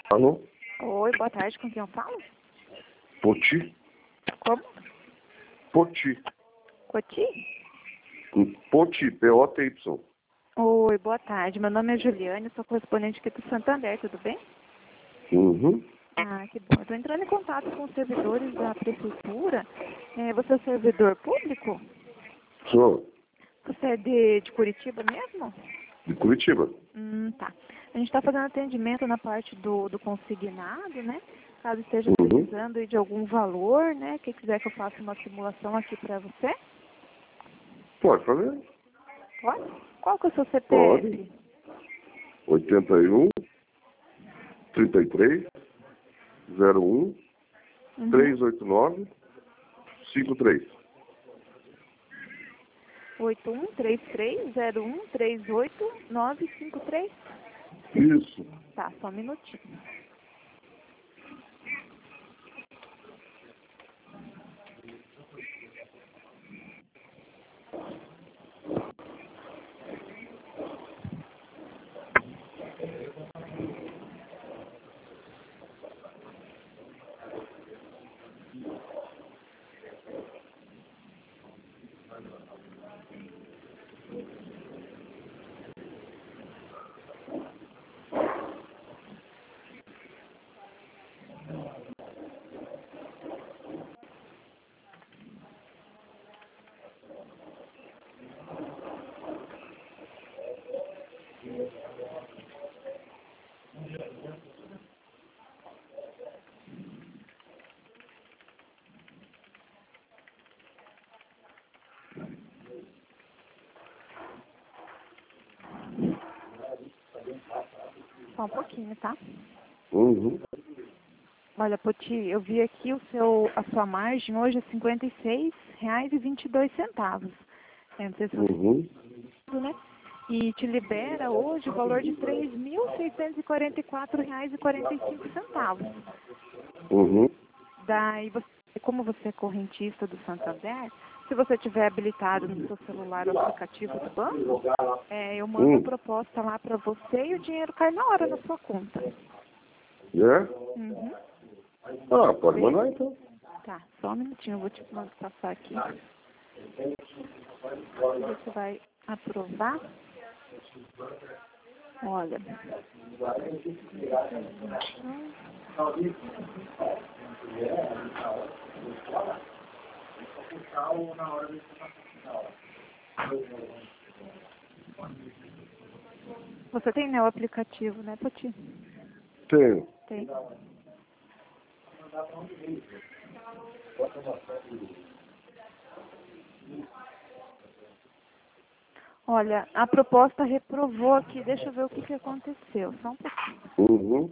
Alô? Oi, boa tarde, com quem eu falo? Poti? Como? Poti. Coti? Poti, P-O-T-Y. Oi, boa tarde, meu nome é Juliane, sou correspondente aqui do Santander, tudo bem? Uhum. Ah, que bom. Estou entrando em contato com os servidores da prefeitura. Você é servidor público? Sou Você é de Curitiba mesmo? de Curitiba. Tá. A gente está fazendo atendimento na parte do consignado, né? Caso esteja Uhum. precisando aí de algum valor, né? Quem quiser que eu faça uma simulação aqui para você, Pode fazer? pode? Qual que é o seu CPF? Pode. 81 33 01 389 53. 8133013893? Isso. Tá, só um minutinho. Só um pouquinho, tá? Uhum. Olha, Poti, eu vi aqui a sua margem hoje é R$ 56,22. Não sei se você Uhum. sabe, né? E te libera hoje o valor de R$ 3.644,45. Uhum. Daí, como você é correntista do Santander, se você tiver habilitado no seu celular o aplicativo do banco, eu mando a proposta lá para você e o dinheiro cai na hora na sua conta. É? Uhum. Ah, pode mandar então. Tá, só um minutinho, eu vou te passar aqui. Você vai aprovar. Olha. Você tem, né, o aplicativo, né, Poti? Tenho. Tem. Olha, a proposta reprovou aqui. Deixa eu ver o que aconteceu. Só um pouquinho. Uhum.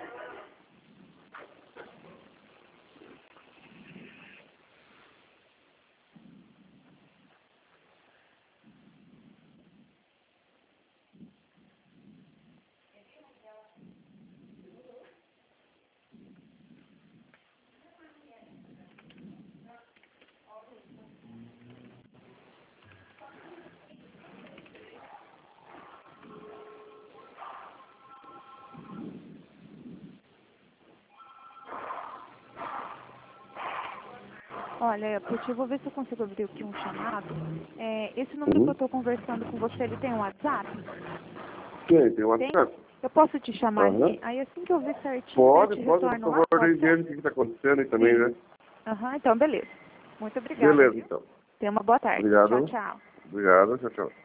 Olha, Poti, eu vou ver se eu consigo abrir aqui um chamado. Esse número que eu estou conversando com você, ele tem um WhatsApp? Tem Tem? WhatsApp. Eu posso te chamar Aham. ali? Aí assim que eu ver certinho, eu Pode, te por retorno lá? favor, aí Pode ser? veja o que está acontecendo aí também, né? Aham, então beleza. Muito obrigada, Beleza, viu? então. Tenha uma boa tarde. Tchau, Obrigado. tchau. Obrigado, tchau, tchau.